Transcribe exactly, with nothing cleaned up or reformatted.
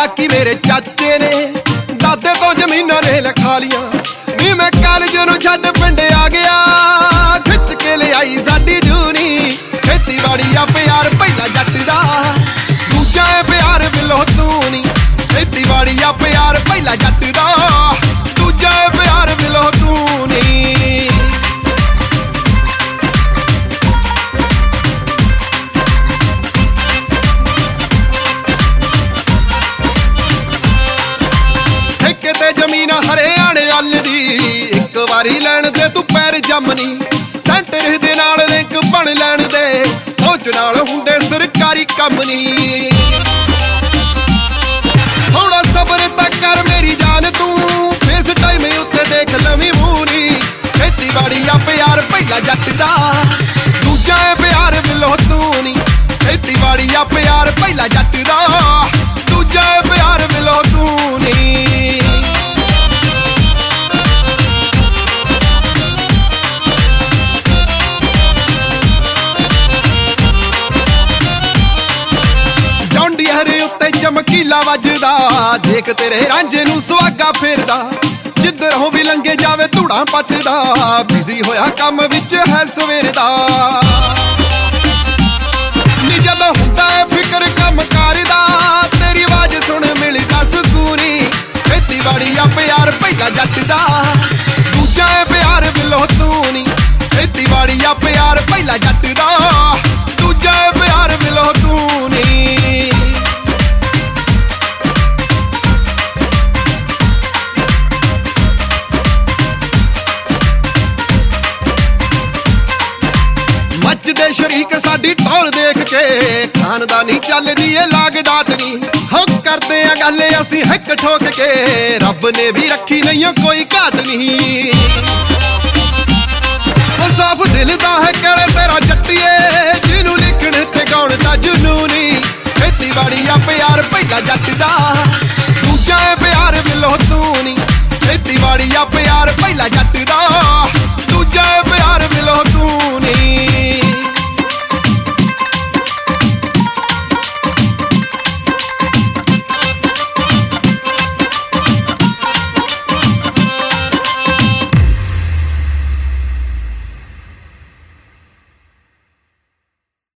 चलाकी मेरे चाचे ने दादे तो जमीना ने लिखा लिया नी मैं कॉलेज नूं छड्ड पिंड आ गया खिच के ले आई साडी जूनी खेतीबाड़ी आ प्यार पहला जट दा दूजा है प्यार बिलो तू नी खेतीबाड़ी आ प्यार पहला जट दा दूजा है प्यार बिलो तू नी जमीना हरियाणे अल दी एक वारी लैण दे तू पैर जमनी सेंटर दे नाल लिंक बन लैण दे पहुंच नाल हुंदे सरकारी कम नी थोड़ा सबर तक कर मेरी जान तू फेस टाइम उत्ते देख लवी मूनी खेतीबाड़ी आ प्यार पहला जट दा दूजा है प्यार बिलो तू नी खेतीबाड़ी आ प्यार पहला जट दा दूजा है प्यार बिलो तू नी चमकीला वजदा देख तेरे रांझे नूं सुहागा फेरदा जिधर हो भी लंघे जावे धूड़ा पटदा बिजी होया कम विच है सवेर दा नी जदों हुंदा है फिकर कम करदा तेरी आवाज सुन मिलदा सुकूनी खेतीबाड़ी आ प्यार पहला जट दा दूजा है प्यार बिलो तू नी खेतीबाड़ी आ प्यार पहला जट दा दूजा है प्यार बिलो तू नी दे शरीक साडी टौर देख के खानदानी चलदी ए लाग डाटनी हम करते हैं गल असी हिक ठोक के रब ने भी रखी नहीं कोई घाट नहीं साफ दिल दा है कहले तेरा जट्टिए